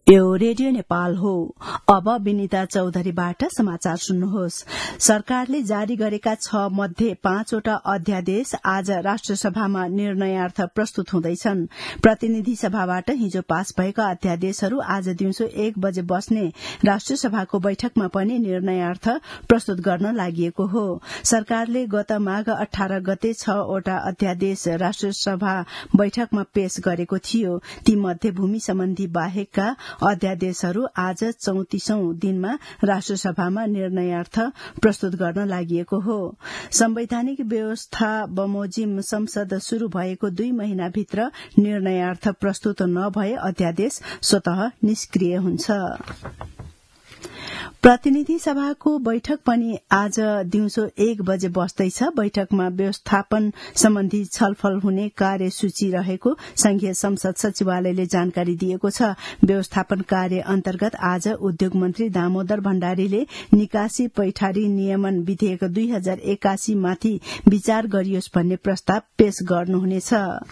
यो रेडियो नेपाल हो। अब विनिता चौधरीबाट समाचार सुन्नुहोस्। सरकारले जारी गरेका 6 मध्ये 5 वटा अध्यादेश आज राष्ट्रसभामा निर्णयार्थ प्रस्तुत हुँदैछन्। प्रतिनिधि सभाबाट हिजो पास भएका अध्यादेशहरू आज दिउँसो 1 बजे बस्ने राष्ट्रसभाको बैठकमा पनि निर्णयार्थ प्रस्तुत गर्न लागि हो। सरकारले गत माघ 18 गते 6 वटा अध्यादेश राष्ट्रसभा बैठकमा पेश गरेको थियो। ती मध्ये भूमि सम्बन्धी बाहेकका अध्यादेशहरू आज 34औं दिनमा राष्ट्रसभामा निर्णयार्थ प्रस्तुत गर्न लागि हो। संवैधानिक व्यवस्था बमोजिम संसद शुरू भएको 2 महिनाभित्र निर्णयार्थ प्रस्तुत नभए अध्यादेश स्वतः निष्क्रिय हुन्छ। प्रतिनिधि सभाको बैठक पनि आज दिउँसो 1 बजे बस्दैछ। बैठकमा व्यवस्थापन सम्बन्धी छलफल हुने कार्यसूची रहेको संघीय संसद सचिवालयले जानकारी दिएको छ। व्यवस्थापन कार्य अन्तर्गत आज उद्योग मन्त्री दामोदर भण्डारीले निकासी पैठारी नियमन विधेयक 2081 माथि विचार गरियोस् भन्ने प्रस्ताव पेश गर्नुहुनेछ।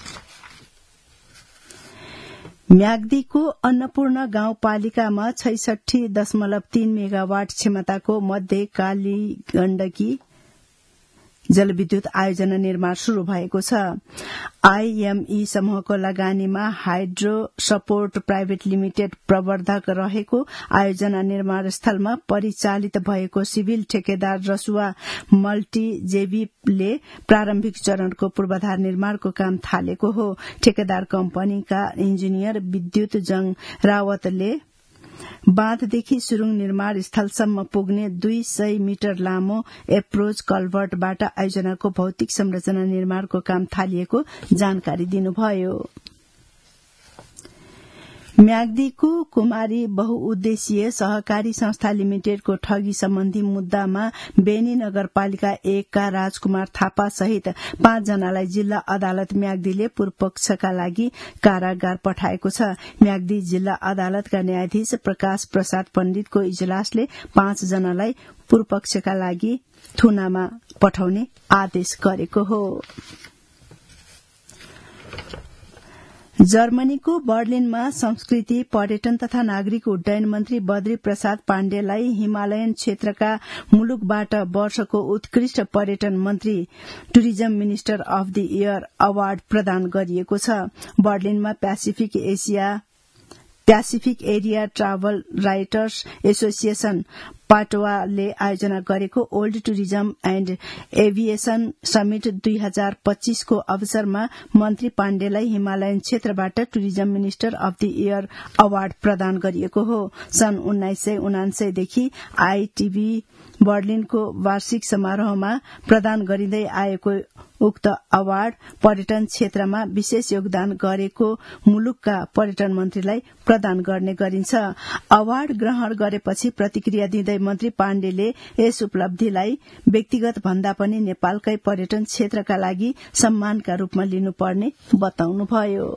म्याग्दीको अन्नपूर्ण गाउँपालिकामा 66.3 मेगावाट क्षमताको मध्य काली गण्डकी जलविद्युत आयोजना निर्माण शुरू भएको छ। आईएमई समूहको लगानीमा हाइड्रो सपोर्ट प्राइभेट लिमिटेड प्रवर्धक रहेको आयोजना निर्माण स्थलमा परिचालित भएको सिभिल ठेकेदार रसुवा मल्टी जेबीले प्रारम्भिक चरणको पूर्वाधार निर्माणको काम थालेको हो। ठेकेदार कम्पनीका इन्जिनियर विद्युत जङ रावतले बाँधदेखि सुरुङ निर्माण स्थलसम्म पुग्ने 200 मिटर लामो एप्रोच कल्भर्टबाट आयोजनाको भौतिक संरचना निर्माणको काम थालिएको जानकारी दिनुभयो। म्याग्दीको कुमारी बहुउद्देशीय सहकारी संस्था लिमिटेडको ठगी सम्बन्धी मुद्दामा बेनी नगरपालिका 1 का राजकुमार थापा सहित 5 जनालाई जिल्ला अदालत म्याग्दीले पूर्वपक्षका लागि कारागार पठाएको छ। म्याग्दी जिल्ला अदालतका न्यायाधीश प्रकाश प्रसाद पण्डितको इजलासले 5 जनालाई पूर्वपक्षका लागि थुनामा पठाउने आदेश गरेको हो। जर्मनीको बर्लिनमा संस्कृति पर्यटन तथा नागरिक उड्डयन मन्त्री बद्री प्रसाद पाण्डेलाई हिमालयन क्षेत्रका मुलुकबाट वर्षको उत्कृष्ट पर्यटन मन्त्री tourism minister of the year award प्रदान गरिएको छ। बर्लिनमा Pacific area travel writers association पाटवाले आयोजना गरेको world tourism and aviation summit 2025 को अवसरमा मन्त्री पाण्डेलाई हिमालयन क्षेत्रबाट tourism minister of the year award प्रदान गरिएको हो। सन् 1999 देखि आईटीबी बर्लिनको वार्षिक समारोहमा प्रदान गरिँदै आएको उक्त अवार्ड पर्यटन क्षेत्रमा विशेष योगदान गरेको मुलुकका पर्यटन मन्त्रीलाई प्रदान गर्ने गरिन्छ। अवार्ड ग्रहण गरेपछि प्रतिक्रिया दिँदै मन्त्री पाण्डेले यस उपलब्धिलाई व्यक्तिगत भन्दा पनि नेपालकै पर्यटन क्षेत्रका लागि सम्मानका रूपमा लिनुपर्ने बताउनुभयो।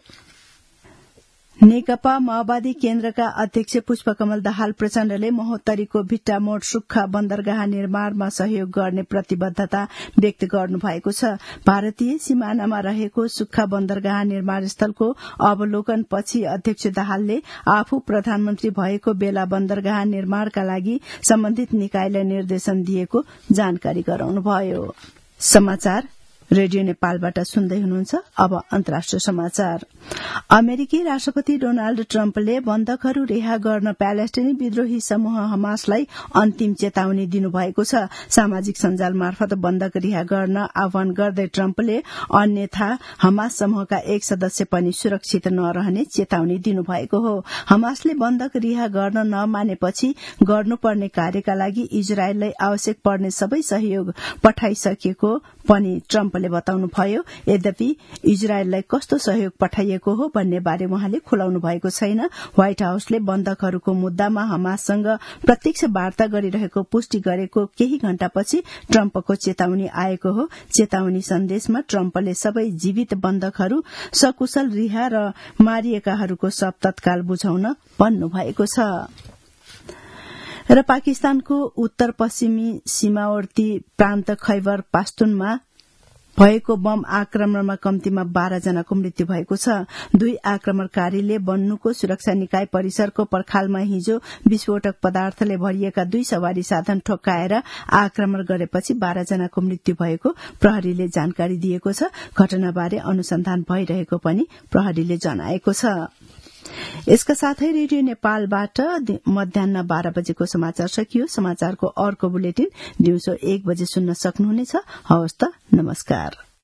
नेकपा माओवादी केन्द्रका अध्यक्ष पुष्पकमल दाहाल प्रचण्डले महोत्तरीको भिट्टामोड सुक्खा बन्दरगाह निर्माणमा सहयोग गर्ने प्रतिबद्धता व्यक्त गर्नुभएको छ। भारतीय सिमानामा रहेको सुक्खा बन्दरगाह निर्माण स्थलको अवलोकनपछि अध्यक्ष दाहालले आफू प्रधानमन्त्री भएको बेला बन्दरगाह निर्माणका लागि सम्बन्धित निकायलाई निर्देशन दिएको जानकारी गराउनुभयो। समाचार रेडियो नेपालबाट सुन्दै हुनुहुन्छ। अब अन्तर्राष्ट्रिय समाचार। अमेरिकी राष्ट्रपति डोनाल्ड ट्रम्पले बन्धकहरू रिहा गर्न प्यालेस्टिनी विद्रोही समूह हमासलाई अन्तिम चेतावनी दिनुभएको छ। सामाजिक सञ्जाल मार्फत बन्धक रिहा गर्न आह्वान गर्दै ट्रम्पले अन्यथा हमास समूहका एक सदस्य पनि सुरक्षित नरहने चेतावनी दिनुभएको हो। हमासले बन्धक रिहा गर्न नमानेपछि गर्नुपर्ने कार्यका लागि इजरायललाई आवश्यक पर्ने सबै सहयोग पठाइसकेको पनि ट्रम्पले बताउनुभयो। यद्यपि इजरायललाई कस्तो सहयोग पठाइएको हो भन्ने बारे उहाँले खुलाउनु भएको छैन। व्हाइट हाउसले बन्धकहरूको मुद्दामा हमाससँग प्रत्यक्ष वार्ता गरिरहेको पुष्टि गरेको केही घण्टापछि ट्रम्पको चेतावनी आएको हो। चेतावनी सन्देशमा ट्रम्पले सबै जीवित बन्धकहरू सकुशल रिहा र मारिएकाहरूको शव तत्काल बुझाउन भन्नुभएको छ। र पाकिस्तानको उत्तर पश्चिमी सीमावर्ती प्रान्त खैबर पाख्तुनमा भएको बम आक्रमणमा कम्तीमा 12 जनाको मृत्यु भएको छ। 2 आक्रमणकारीले बन्नुको सुरक्षा निकाय परिसरको पर्खालमा हिजो विस्फोटक पदार्थले भरिएका 2 सवारी साधन ठोक्काएर आक्रमण गरेपछि 12 जनाको मृत्यु भएको प्रहरीले जानकारी दिएको छ। घटनाबारे अनुसन्धान भइरहेको पनि प्रहरीले जनाएको छ। यसका साथै रेडियो नेपालबाट मध्याह्न 12 बजेको समाचार सकियो। समाचारको अर्को बुलेटिन दिउँसो 1 बजे सुन्न सक्नुहुनेछ। हवस् त, नमस्कार।